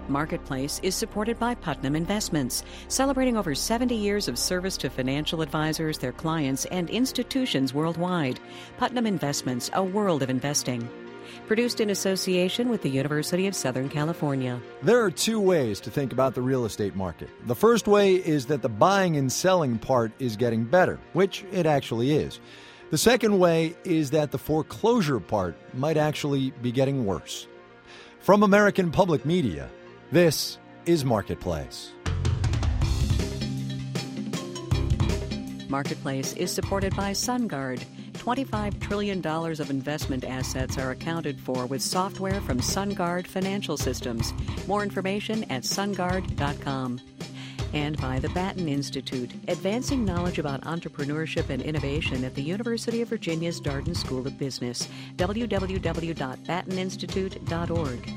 Marketplace is supported by Putnam Investments, celebrating over 70 years of service to financial advisors, their clients, and institutions worldwide. Putnam Investments, a world of investing. Produced in association with the University of Southern California. There are two ways to think about the real estate market. The first way is that the buying and selling part is getting better, which it actually is. The second way is that the foreclosure part might actually be getting worse. From American Public Media, this is Marketplace. Marketplace is supported by SunGard. $25 trillion of investment assets are accounted for with software from SunGard Financial Systems. More information at sungard.com. And by the Batten Institute, advancing knowledge about entrepreneurship and innovation at the University of Virginia's Darden School of Business. www.batteninstitute.org.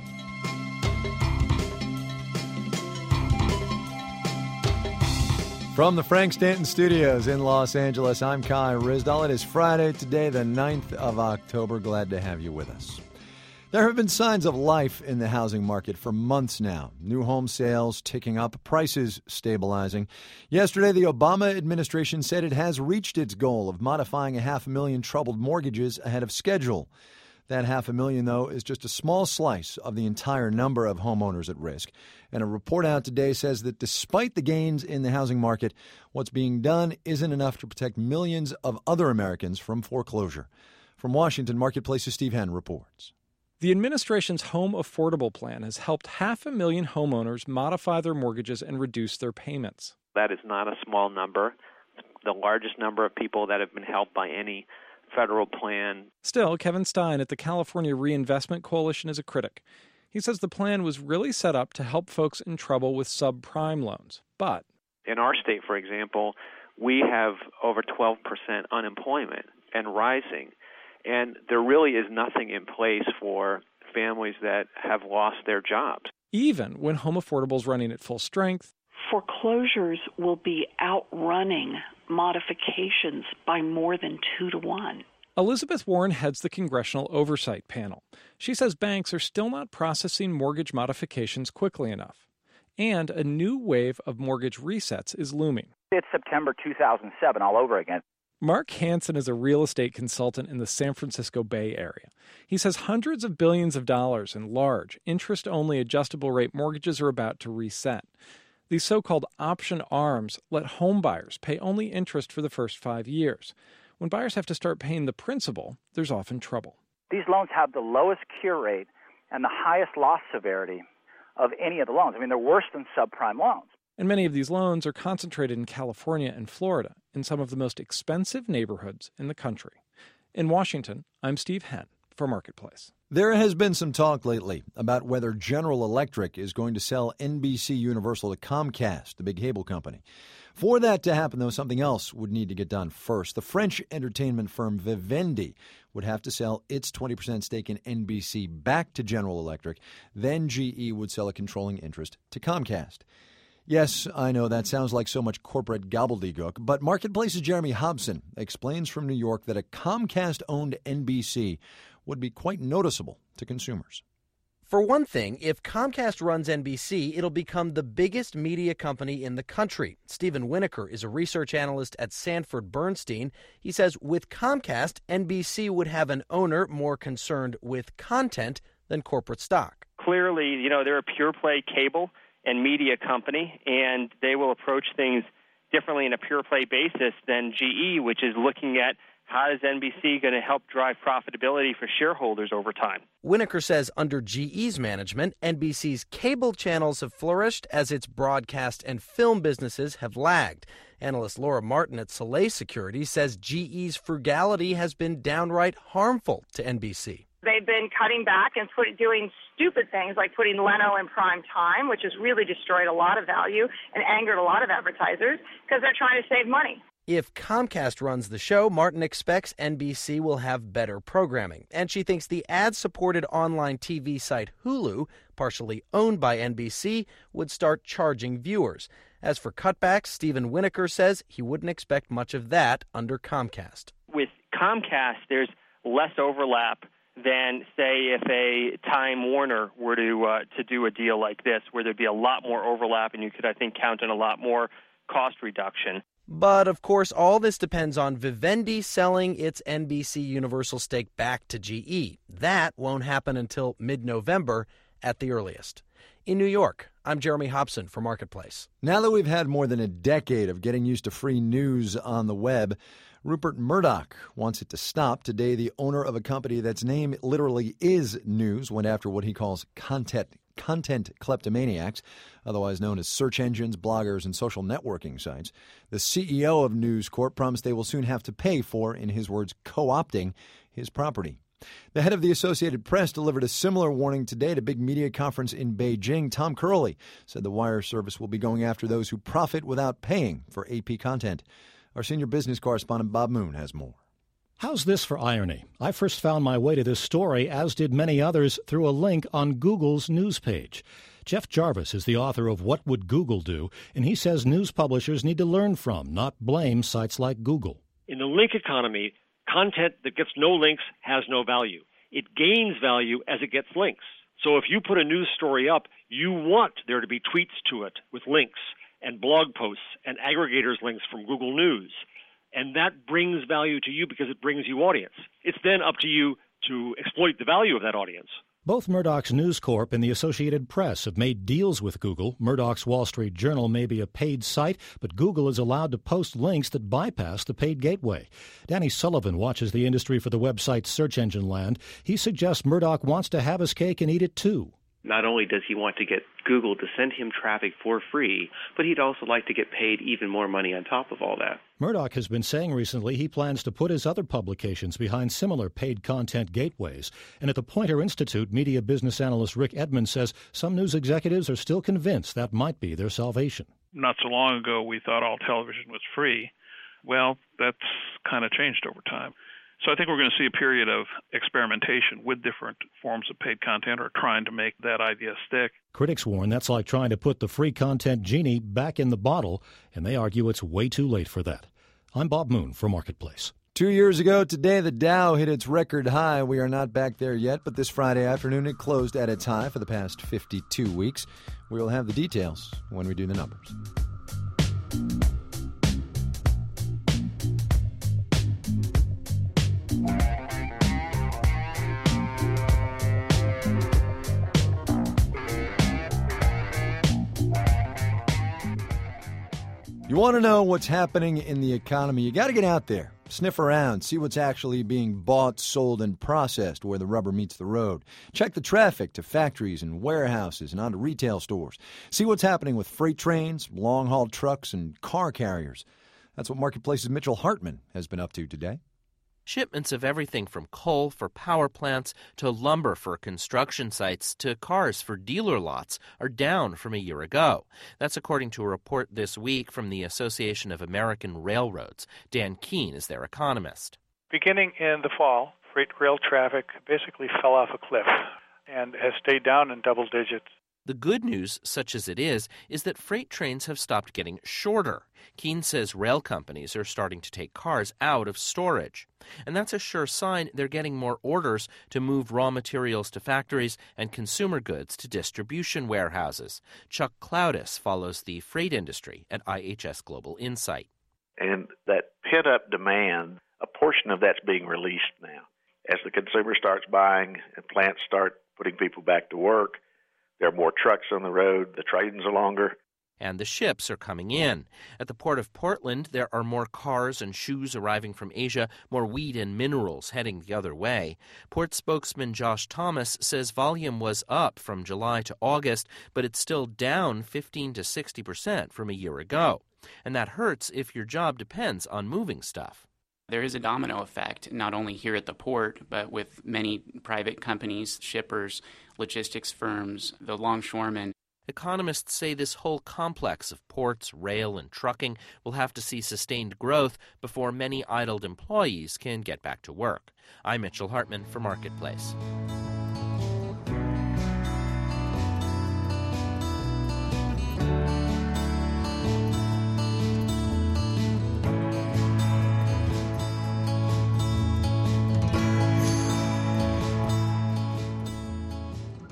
From the Frank Stanton Studios in Los Angeles, I'm Kai Ryssdal. It is Friday today, the 9th of October. Glad to have you with us. There have been signs of life in the housing market for months now. New home sales ticking up, prices stabilizing. Yesterday, the Obama administration said it has reached its goal of modifying 500,000 troubled mortgages ahead of schedule. That 500,000, though, is just a small slice of the entire number of homeowners at risk. And a report out today says that despite the gains in the housing market, what's being done isn't enough to protect millions of other Americans from foreclosure. From Washington, Marketplace's Steve Henn reports. The administration's Home Affordable Plan has helped 500,000 homeowners modify their mortgages and reduce their payments. That is not a small number. It's the largest number of people that have been helped by any federal plan. Still, Kevin Stein at the California Reinvestment Coalition is a critic. He says the plan was really set up to help folks in trouble with subprime loans. But in our state, for example, we have over 12% unemployment and rising. And there really is nothing in place for families that have lost their jobs. Even when Home Affordable is running at full strength, foreclosures will be outrunning modifications by more than 2 to 1. Elizabeth Warren heads the Congressional Oversight Panel. She says banks are still not processing mortgage modifications quickly enough. And a new wave of mortgage resets is looming. It's September 2007 all over again. Mark Hansen is a real estate consultant in the San Francisco Bay Area. He says hundreds of billions of dollars in large, interest-only adjustable rate mortgages are about to reset. These so-called option ARMs let home buyers pay only interest for the first 5 years. When buyers have to start paying the principal, there's often trouble. These loans have the lowest cure rate and the highest loss severity of any of the loans. I mean, they're worse than subprime loans. And many of these loans are concentrated in California and Florida, in some of the most expensive neighborhoods in the country. In Washington, I'm Steve Henn for Marketplace. There has been some talk lately about whether General Electric is going to sell NBC Universal to Comcast, the big cable company. For that to happen, though, something else would need to get done first. The French entertainment firm Vivendi would have to sell its 20% stake in NBC back to General Electric. Then GE would sell a controlling interest to Comcast. Yes, I know that sounds like so much corporate gobbledygook, but Marketplace's Jeremy Hobson explains from New York that a Comcast-owned NBC would be quite noticeable to consumers. For one thing, if Comcast runs NBC, it'll become the biggest media company in the country. Stephen Winokur is a research analyst at Sanford Bernstein. He says with Comcast, NBC would have an owner more concerned with content than corporate stock. Clearly, they're a pure-play cable and media company, and they will approach things differently in a pure-play basis than GE, which is looking at how is NBC going to help drive profitability for shareholders over time. Winokur says under GE's management, NBC's cable channels have flourished as its broadcast and film businesses have lagged. Analyst Laura Martin at Soleil Security says GE's frugality has been downright harmful to NBC. They've been cutting back and doing stupid things like putting Leno in prime time, which has really destroyed a lot of value and angered a lot of advertisers because they're trying to save money. If Comcast runs the show, Martin expects NBC will have better programming. And she thinks the ad-supported online TV site Hulu, partially owned by NBC, would start charging viewers. As for cutbacks, Stephen Winokur says he wouldn't expect much of that under Comcast. With Comcast, there's less overlap than, say, if a Time Warner were to do a deal like this, where there'd be a lot more overlap and you could, I think, count on a lot more cost reduction. But, of course, all this depends on Vivendi selling its NBC Universal stake back to GE. That won't happen until mid-November at the earliest. In New York, I'm Jeremy Hobson for Marketplace. Now that we've had more than a decade of getting used to free news on the web, Rupert Murdoch wants it to stop. Today, the owner of a company that's name literally is news went after what he calls content kleptomaniacs, otherwise known as search engines, bloggers, and social networking sites. The CEO of News Corp promised they will soon have to pay for, in his words, co-opting his property. The head of the Associated Press delivered a similar warning today at a big media conference in Beijing. Tom Curley said the wire service will be going after those who profit without paying for AP content. Our senior business correspondent Bob Moon has more. How's this for irony? I first found my way to this story, as did many others, through a link on Google's news page. Jeff Jarvis is the author of What Would Google Do, and he says news publishers need to learn from, not blame, sites like Google. In the link economy, content that gets no links has no value. It gains value as it gets links. So if you put a news story up, you want there to be tweets to it with links and blog posts and aggregators links from Google News. And that brings value to you because it brings you audience. It's then up to you to exploit the value of that audience. Both Murdoch's News Corp and the Associated Press have made deals with Google. Murdoch's Wall Street Journal may be a paid site, but Google is allowed to post links that bypass the paid gateway. Danny Sullivan watches the industry for the website Search Engine Land. He suggests Murdoch wants to have his cake and eat it too. Not only does he want to get Google to send him traffic for free, but he'd also like to get paid even more money on top of all that. Murdoch has been saying recently he plans to put his other publications behind similar paid content gateways. And at the Poynter Institute, media business analyst Rick Edmonds says some news executives are still convinced that might be their salvation. Not so long ago, we thought all television was free. Well, that's kind of changed over time. So I think we're going to see a period of experimentation with different forms of paid content or trying to make that idea stick. Critics warn that's like trying to put the free content genie back in the bottle, and they argue it's way too late for that. I'm Bob Moon for Marketplace. 2 years ago today, the Dow hit its record high. We are not back there yet, but this Friday afternoon it closed at its high for the past 52 weeks. We will have the details when we do the numbers. You want to know what's happening in the economy, you got to get out there, sniff around, see what's actually being bought, sold, and processed where the rubber meets the road. Check the traffic to factories and warehouses and onto retail stores. See what's happening with freight trains, long-haul trucks, and car carriers. That's what Marketplace's Mitchell Hartman has been up to today. Shipments of everything from coal for power plants to lumber for construction sites to cars for dealer lots are down from a year ago. That's according to a report this week from the Association of American Railroads. Dan Keene is their economist. Beginning in the fall, freight rail traffic basically fell off a cliff and has stayed down in double digits. The good news, such as it is that freight trains have stopped getting shorter. Keene says rail companies are starting to take cars out of storage. And that's a sure sign they're getting more orders to move raw materials to factories and consumer goods to distribution warehouses. Chuck Cloudis follows the freight industry at IHS Global Insight. And that pent-up demand, a portion of that's being released now. As the consumer starts buying and plants start putting people back to work, there are more trucks on the road, the trains are longer. And the ships are coming in. At the Port of Portland, there are more cars and shoes arriving from Asia, more wheat and minerals heading the other way. Port spokesman Josh Thomas says volume was up from July to August, but it's still down 15 to 60% from a year ago. And that hurts if your job depends on moving stuff. There is a domino effect, not only here at the port, but with many private companies, shippers, logistics firms, the longshoremen. Economists say this whole complex of ports, rail, and trucking will have to see sustained growth before many idled employees can get back to work. I'm Mitchell Hartman for Marketplace.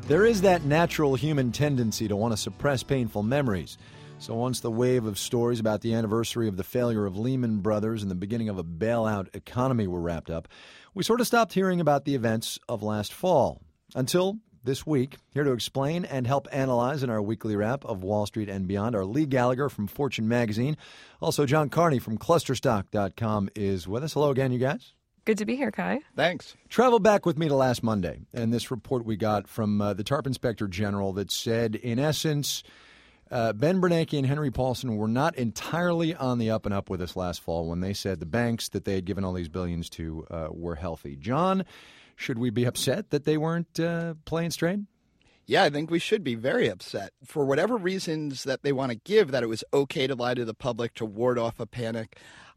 There is that natural human tendency to want to suppress painful memories. So once the wave of stories about the anniversary of the failure of Lehman Brothers and the beginning of a bailout economy were wrapped up, we sort of stopped hearing about the events of last fall. Until this week, here to explain and help analyze in our weekly wrap of Wall Street and Beyond are Lee Gallagher from Fortune Magazine. Also, John Carney from Clusterstock.com is with us. Hello again, you guys. Good to be here, Kai. Thanks. Travel back with me to last Monday and this report we got from the TARP Inspector General that said, in essence, Ben Bernanke and Henry Paulson were not entirely on the up and up with us last fall when they said the banks that they had given all these billions to were healthy. John, should we be upset that they weren't playing straight? Yeah, I think we should be very upset. For whatever reasons that they want to give, that it was okay to lie to the public to ward off a panic,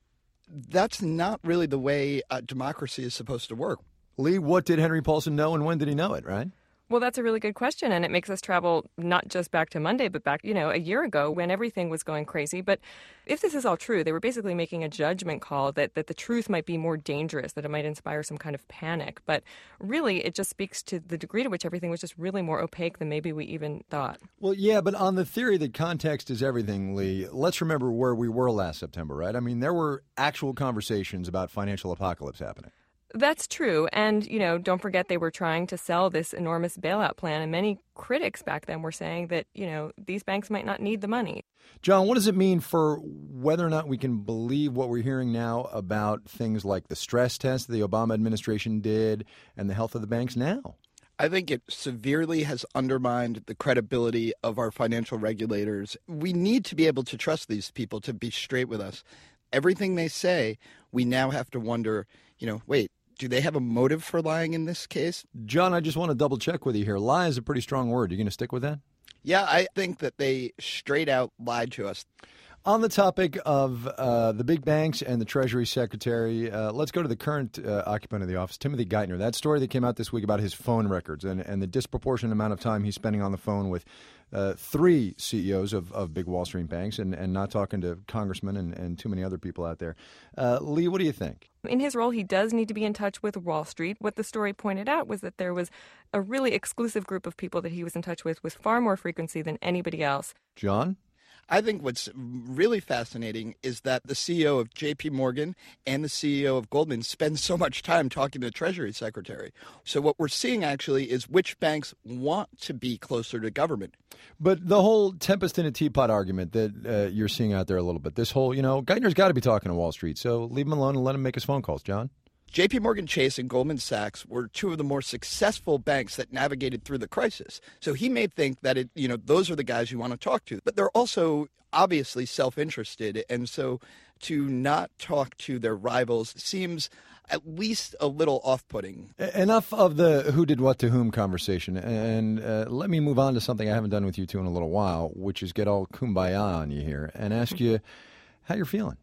that's not really the way democracy is supposed to work. Lee, what did Henry Paulson know and when did he know it, right? Well, that's a really good question, and it makes us travel not just back to Monday, but back, a year ago when everything was going crazy. But if this is all true, they were basically making a judgment call that the truth might be more dangerous, that it might inspire some kind of panic. But really, it just speaks to the degree to which everything was just really more opaque than maybe we even thought. Well, yeah, but on the theory that context is everything, Lee, let's remember where we were last September, right? I mean, there were actual conversations about financial apocalypse happening. That's true. And, don't forget they were trying to sell this enormous bailout plan. And many critics back then were saying that, these banks might not need the money. John, what does it mean for whether or not we can believe what we're hearing now about things like the stress test the Obama administration did and the health of the banks now? I think it severely has undermined the credibility of our financial regulators. We need to be able to trust these people to be straight with us. Everything they say, we now have to wonder, wait, do they have a motive for lying in this case? John, I just want to double check with you here. Lie is a pretty strong word. Are you going to stick with that? Yeah, I think that they straight out lied to us. On the topic of the big banks and the Treasury Secretary, let's go to the current occupant of the office, Timothy Geithner. That story that came out this week about his phone records and the disproportionate amount of time he's spending on the phone with three CEOs of big Wall Street banks and not talking to congressmen and too many other people out there. Lee, what do you think? In his role, he does need to be in touch with Wall Street. What the story pointed out was that there was a really exclusive group of people that he was in touch with far more frequency than anybody else. John? I think what's really fascinating is that the CEO of J.P. Morgan and the CEO of Goldman spend so much time talking to the Treasury Secretary. So what we're seeing actually is which banks want to be closer to government. But the whole tempest in a teapot argument that you're seeing out there a little bit, this whole, Geithner's got to be talking to Wall Street, so leave him alone and let him make his phone calls, John. J.P. Morgan Chase and Goldman Sachs were two of the more successful banks that navigated through the crisis. So he may think that those are the guys you want to talk to. But they're also obviously self-interested. And so to not talk to their rivals seems at least a little off-putting. Enough of the who did what to whom conversation. And let me move on to something I haven't done with you two in a little while, which is get all kumbaya on you here and ask you how you're feeling.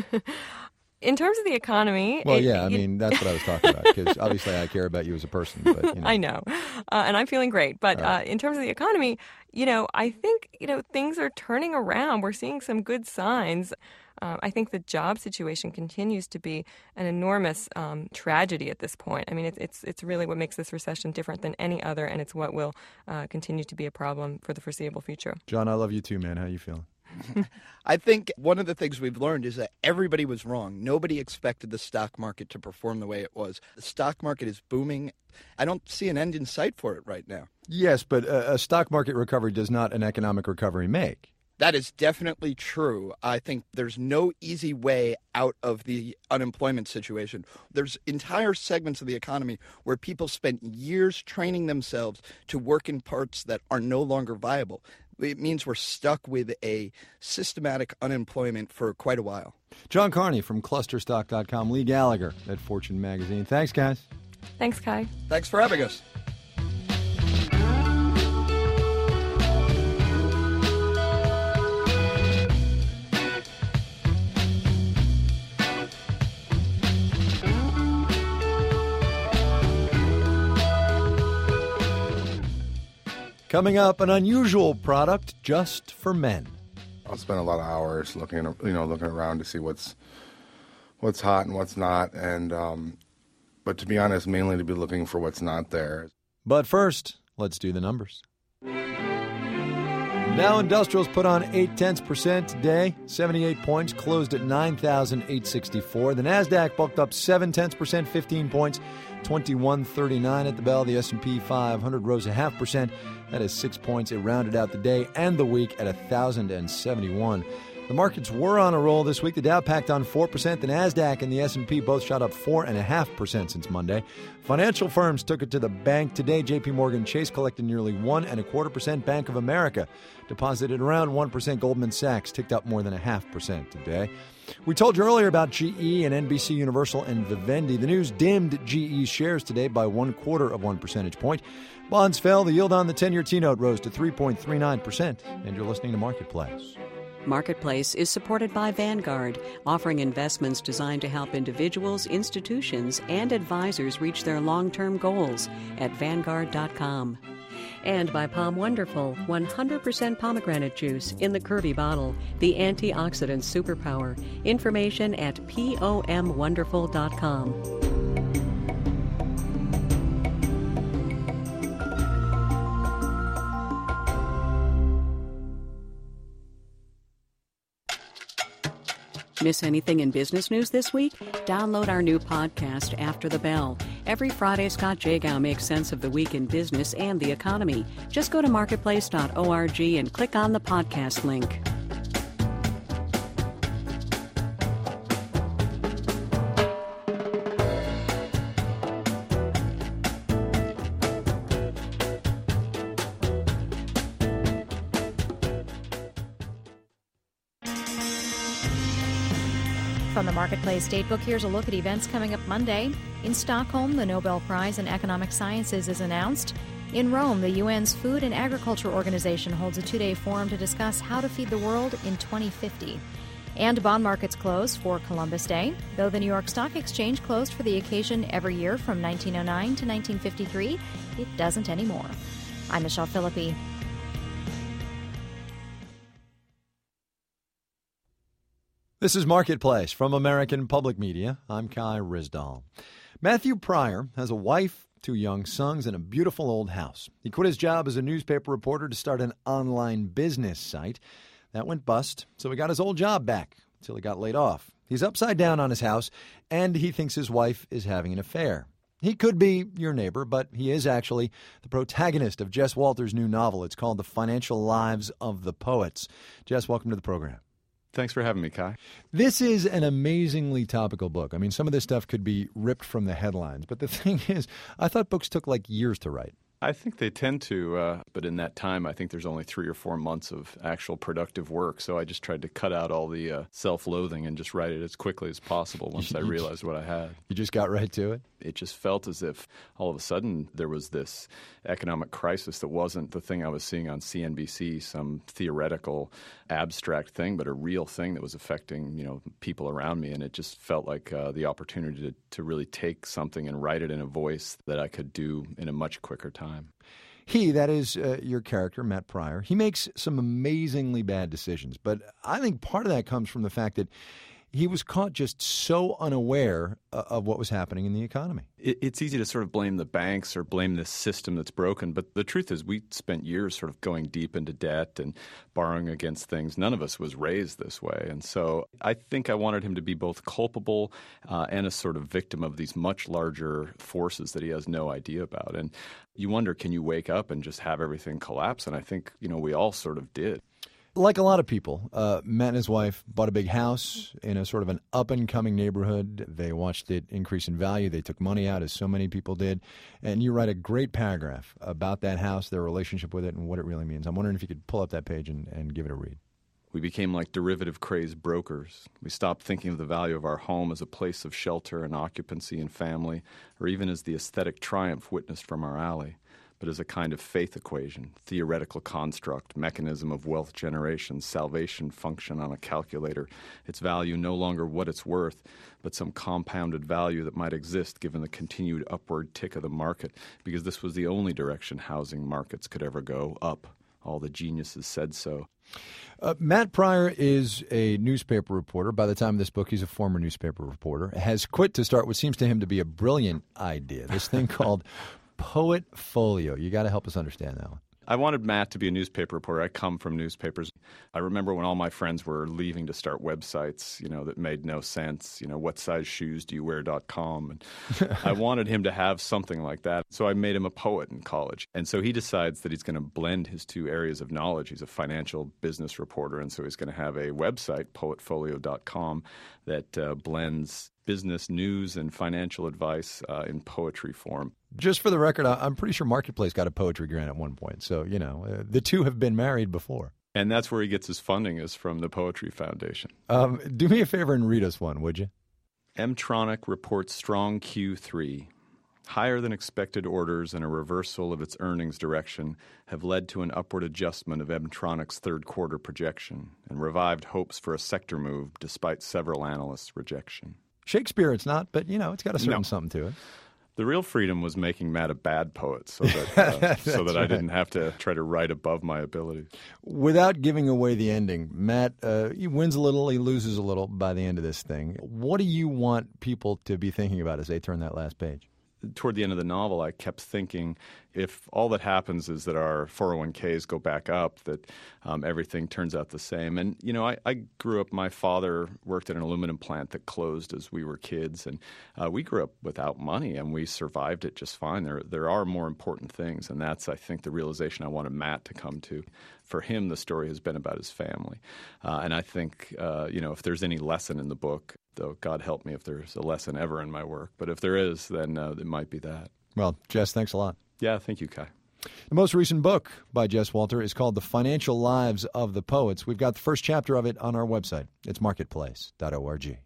In terms of the economy... Well, that's what I was talking about, because obviously I care about you as a person. But, I know. And I'm feeling great. But in terms of the economy, I think, things are turning around. We're seeing some good signs. I think the job situation continues to be an enormous tragedy at this point. I mean, it's really what makes this recession different than any other, and it's what will continue to be a problem for the foreseeable future. John, I love you too, man. How you feeling? I think one of the things we've learned is that everybody was wrong. Nobody expected the stock market to perform the way it was. The stock market is booming. I don't see an end in sight for it right now. Yes, but a stock market recovery does not an economic recovery make. That is definitely true. I think there's no easy way out of the unemployment situation. There's entire segments of the economy where people spent years training themselves to work in parts that are no longer viable. It means we're stuck with a systematic unemployment for quite a while. John Carney from Clusterstock.com, Lee Gallagher at Fortune Magazine. Thanks, guys. Thanks, Kai. Thanks for having us. Coming up, an unusual product just for men. I'll spend a lot of hours looking around to see what's hot and what's not, and but to be honest, mainly to be looking for what's not there. But first, Let's do the numbers. Dow Industrials put on 0.8% today, 78 points, closed at 9,864. The Nasdaq bulked up 0.7%, 15 points, 2139 at the bell. The S&P 500 rose 0.5%. That is 6 points. It rounded out the day and the week at 1,071. The markets were on a roll this week. The Dow packed on 4%. The Nasdaq and the S&P both shot up 4.5% since Monday. Financial firms took it to the bank today. J.P. Morgan Chase collected nearly 1.25%. Bank of America deposited around 1%. Goldman Sachs ticked up more than 0.5% today. We told you earlier about GE and NBC Universal and Vivendi. The news dimmed GE's shares today by 0.25 percentage point. Bonds fell. The yield on the 10-year T-note rose to 3.39%. And you're listening to Marketplace. Marketplace is supported by Vanguard, offering investments designed to help individuals, institutions, and advisors reach their long-term goals at Vanguard.com. And by Palm Wonderful, 100% pomegranate juice in the curvy bottle, the antioxidant superpower. Information at POMWonderful.com. Miss anything in business news this week? Download our new podcast, After the Bell. Every Friday, Scott Jagow makes sense of the week in business and the economy. Just go to marketplace.org and click on the podcast link. From the Marketplace Datebook, here's a look at events coming up Monday. In Stockholm, the Nobel Prize in Economic Sciences is announced. In Rome, the UN's Food and Agriculture Organization holds a two-day forum to discuss how to feed the world in 2050. And bond markets close for Columbus Day, though the New York Stock Exchange closed for the occasion every year from 1909 to 1953. It doesn't anymore. I'm Michelle Philippi. This is Marketplace from American Public Media. I'm Kai Ryssdal. Matthew Pryor has a wife, 2 young sons, and a beautiful old house. He quit his job as a newspaper reporter to start an online business site. That went bust, so he got his old job back until he got laid off. He's upside down on his house, and he thinks his wife is having an affair. He could be your neighbor, but he is actually the protagonist of Jess Walter's new novel. It's called The Financial Lives of the Poets. Jess, welcome to the program. Thanks for having me, Kai. This is an amazingly topical book. I mean, some of this stuff could be ripped from the headlines. But the thing is, I thought books took like years to write. I think they tend to, but in that time, I think there's only 3 or 4 months of actual productive work. So I just tried to cut out all the self-loathing and just write it as quickly as possible once I realized what I had. You just got right to it? It just felt as if all of a sudden there was this economic crisis that wasn't the thing I was seeing on CNBC, some theoretical, abstract thing, but a real thing that was affecting, people around me. And it just felt like the opportunity to really take something and write it in a voice that I could do in a much quicker time. He, that is your character, Matt Pryor, he makes some amazingly bad decisions. But I think part of that comes from the fact that he was caught just so unaware of what was happening in the economy. It's easy to sort of blame the banks or blame this system that's broken, but the truth is we spent years sort of going deep into debt and borrowing against things. None of us was raised this way. And so I think I wanted him to be both culpable and a sort of victim of these much larger forces that he has no idea about. And you wonder, can you wake up and just have everything collapse? And I think, we all sort of did. Like a lot of people, Matt and his wife bought a big house in a sort of an up-and-coming neighborhood. They watched it increase in value. They took money out, as so many people did. And you write a great paragraph about that house, their relationship with it, and what it really means. I'm wondering if you could pull up that page and give it a read. We became like derivative-crazed brokers. We stopped thinking of the value of our home as a place of shelter and occupancy and family, or even as the aesthetic triumph witnessed from our alley, but as a kind of faith equation, theoretical construct, mechanism of wealth generation, salvation function on a calculator, its value no longer what it's worth, but some compounded value that might exist given the continued upward tick of the market, because this was the only direction housing markets could ever go, up. All the geniuses said so. Matt Pryor is a newspaper reporter. By the time of this book, he's a former newspaper reporter, has quit to start what seems to him to be a brilliant idea, this thing called Poetfolio. You got to help us understand that one. I wanted Matt to be a newspaper reporter. I come from newspapers. I remember when all my friends were leaving to start websites, that made no sense. What size shoes do you wear.com? And I wanted him to have something like that. So I made him a poet in college. And so he decides that he's going to blend his two areas of knowledge. He's a financial business reporter, and so he's going to have a website, poetfolio.com, that blends business news and financial advice in poetry form. Just for the record, I'm pretty sure Marketplace got a poetry grant at one point. So, the two have been married before. And that's where he gets his funding, is from the Poetry Foundation. Do me a favor and read us one, would you? Mtronic reports strong Q3. Higher than expected orders and a reversal of its earnings direction have led to an upward adjustment of Mtronic's third quarter projection and revived hopes for a sector move despite several analysts' rejection. Shakespeare it's not, but, it's got a certain something to it. The real freedom was making Matt a bad poet so that I didn't have to try to write above my ability. Without giving away the ending, Matt, he wins a little, he loses a little by the end of this thing. What do you want people to be thinking about as they turn that last page? Toward the end of the novel, I kept thinking, if all that happens is that our 401ks go back up, that everything turns out the same. And, I grew up, my father worked at an aluminum plant that closed as we were kids, and we grew up without money, and we survived it just fine. There are more important things, and that's, I think, the realization I wanted Matt to come to. For him, the story has been about his family. And I think, if there's any lesson in the book, though God help me if there's a lesson ever in my work, but if there is, then it might be that. Well, Jess, thanks a lot. Yeah, thank you, Kai. The most recent book by Jess Walter is called The Financial Lives of the Poets. We've got the first chapter of it on our website. It's marketplace.org.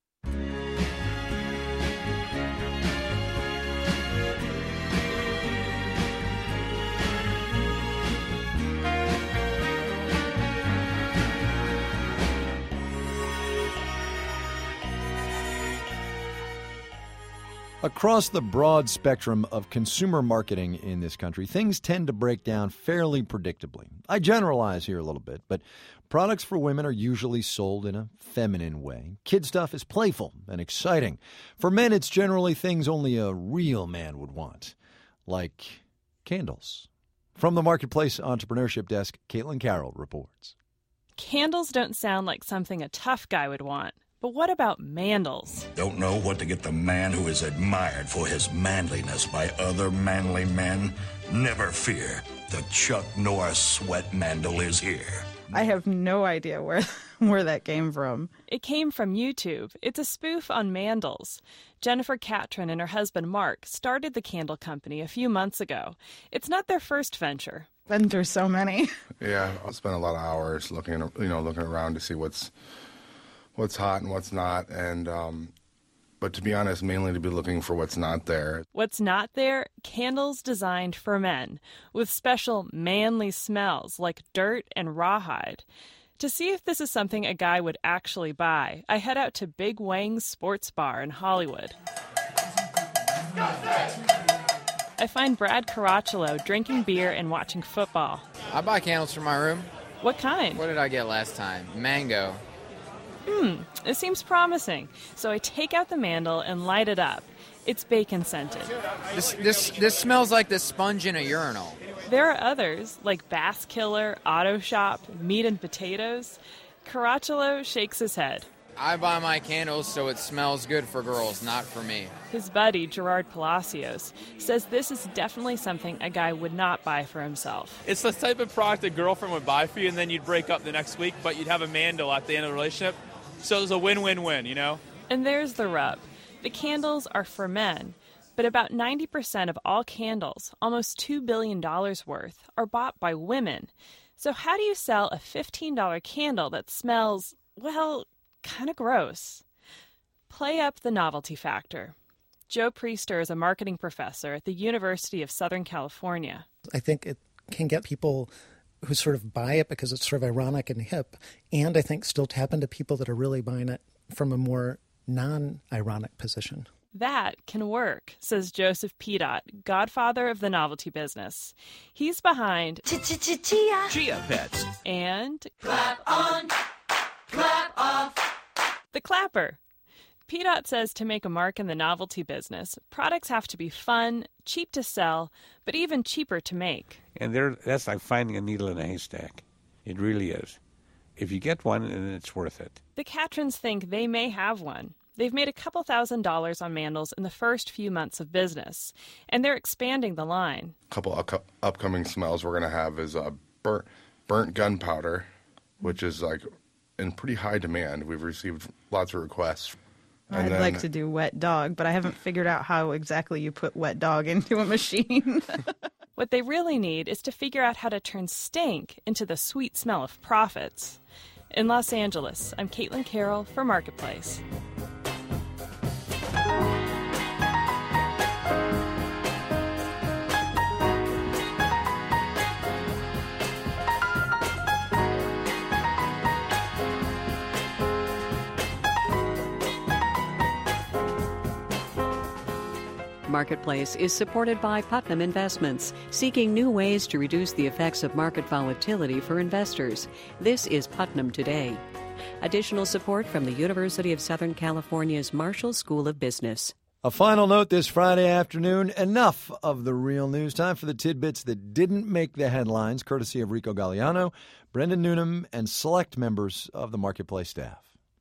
Across the broad spectrum of consumer marketing in this country, things tend to break down fairly predictably. I generalize here a little bit, but products for women are usually sold in a feminine way. Kid stuff is playful and exciting. For men, it's generally things only a real man would want, like candles. From the Marketplace Entrepreneurship Desk, Caitlin Carroll reports. Candles don't sound like something a tough guy would want. But what about mandals? Don't know what to get the man who is admired for his manliness by other manly men? Never fear. The Chuck Norris sweat mandal is here. I have no idea where that came from. It came from YouTube. It's a spoof on mandals. Jennifer Catron and her husband Mark started the candle company a few months ago. It's not their first venture. Been through so many. Yeah, I spent a lot of hours looking around to see what's hot and what's not, and but to be honest, mainly to be looking for what's not there. What's not there? Candles designed for men, with special manly smells like dirt and rawhide. To see if this is something a guy would actually buy, I head out to Big Wang's Sports Bar in Hollywood. I find Brad Caracciolo drinking beer and watching football. I buy candles for my room. What kind? What did I get last time? Mango. It seems promising. So I take out the mandel and light it up. It's bacon scented. This smells like the sponge in a urinal. There are others, like Bass Killer, Auto Shop, Meat and Potatoes. Caracciolo shakes his head. I buy my candles so it smells good for girls, not for me. His buddy, Gerard Palacios, says this is definitely something a guy would not buy for himself. It's the type of product a girlfriend would buy for you, and then you'd break up the next week, but you'd have a mandel at the end of the relationship. So it's a win-win-win, And there's the rub. The candles are for men, but about 90% of all candles, almost $2 billion worth, are bought by women. So how do you sell a $15 candle that smells, well, kind of gross? Play up the novelty factor. Joe Priester is a marketing professor at the University of Southern California. I think it can get people who sort of buy it because it's sort of ironic and hip, and I think still tap into people that are really buying it from a more non-ironic position. That can work, says Joseph Pedot, godfather of the novelty business. He's behind Chia Pets and Clap On, Clap Off. The Clapper. PDOT says to make a mark in the novelty business, products have to be fun, cheap to sell, but even cheaper to make. And that's like finding a needle in a haystack. It really is. If you get one, then it's worth it. The Catrins think they may have one. They've made a couple $1,000s on mandals in the first few months of business, and they're expanding the line. A couple upcoming smells we're going to have is burnt gunpowder, which is like in pretty high demand. We've received lots of requests. I'd like to do wet dog, but I haven't figured out how exactly you put wet dog into a machine. What they really need is to figure out how to turn stink into the sweet smell of profits. In Los Angeles, I'm Caitlin Carroll for Marketplace. Marketplace is supported by Putnam Investments, seeking new ways to reduce the effects of market volatility for investors. This is Putnam Today. Additional support from the University of Southern California's Marshall School of Business. A final note this Friday afternoon. Enough of the real news. Time for the tidbits that didn't make the headlines, courtesy of Rico Galliano, Brendan Noonan, and select members of the Marketplace staff.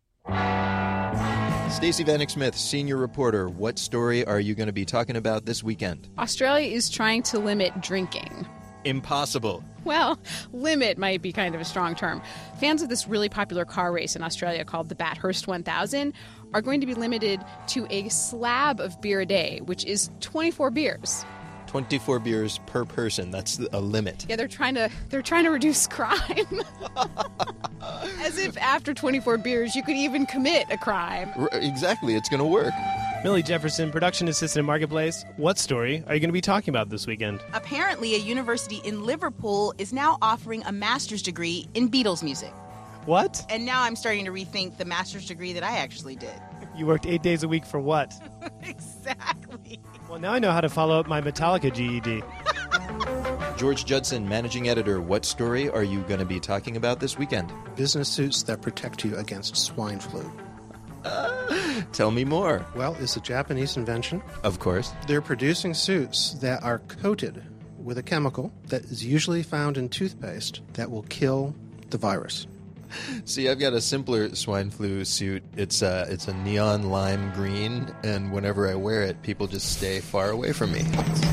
Stacey Vanek Smith, senior reporter. What story are you going to be talking about this weekend? Australia is trying to limit drinking. Impossible. Well, limit might be kind of a strong term. Fans of this really popular car race in Australia called the Bathurst 1000 are going to be limited to a slab of beer a day, which is 24 beers. 24 beers per person. That's a limit. Yeah, they're trying to reduce crime. As if after 24 beers you could even commit a crime. Exactly. It's going to work. Millie Jefferson, production assistant at Marketplace. What story are you going to be talking about this weekend? Apparently, a university in Liverpool is now offering a master's degree in Beatles music. What? And now I'm starting to rethink the master's degree that I actually did. You worked 8 days a week for what? Exactly. Well, now I know how to follow up my Metallica GED. George Judson, managing editor. What story are you going to be talking about this weekend? Business suits that protect you against swine flu. Tell me more. Well, it's a Japanese invention. Of course. They're producing suits that are coated with a chemical that is usually found in toothpaste that will kill the virus. See, I've got a simpler swine flu suit. It's a neon lime green, and whenever I wear it, people just stay far away from me.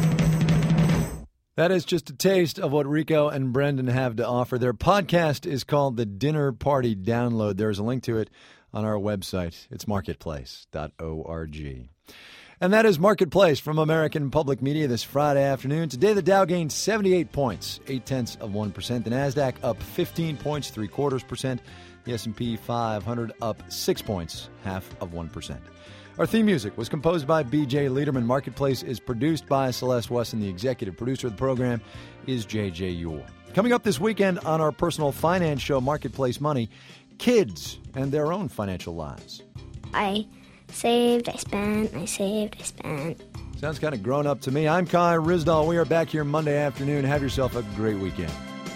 That is just a taste of what Rico and Brendan have to offer. Their podcast is called The Dinner Party Download. There's a link to it on our website. It's marketplace.org. And that is Marketplace from American Public Media this Friday afternoon. Today, the Dow gained 78 points, 0.8%. The NASDAQ up 15 points, 0.75%. The S&P 500 up 6 points, 0.5%. Our theme music was composed by B.J. Liederman. Marketplace is produced by Celeste Wesson. The executive producer of the program is J.J. Ewell. Coming up this weekend on our personal finance show, Marketplace Money, kids and their own financial lives. I saved, I spent, I saved, I spent. Sounds kind of grown up to me. I'm Kai Ryssdal. We are back here Monday afternoon. Have yourself a great weekend.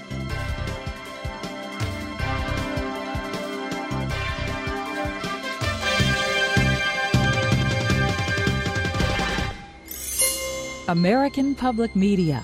American Public Media.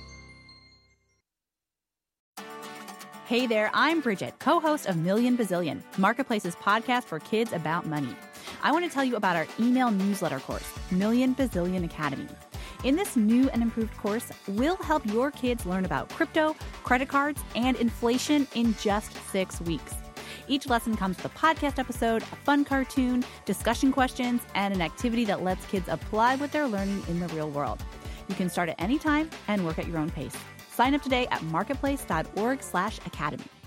Hey there, I'm Bridget, co-host of Million Bazillion, Marketplace's podcast for kids about money. I want to tell you about our email newsletter course, Million Bazillion Academy. In this new and improved course, we'll help your kids learn about crypto, credit cards, and inflation in just 6 weeks. Each lesson comes with a podcast episode, a fun cartoon, discussion questions, and an activity that lets kids apply what they're learning in the real world. You can start at any time and work at your own pace. Sign up today at marketplace.org/academy.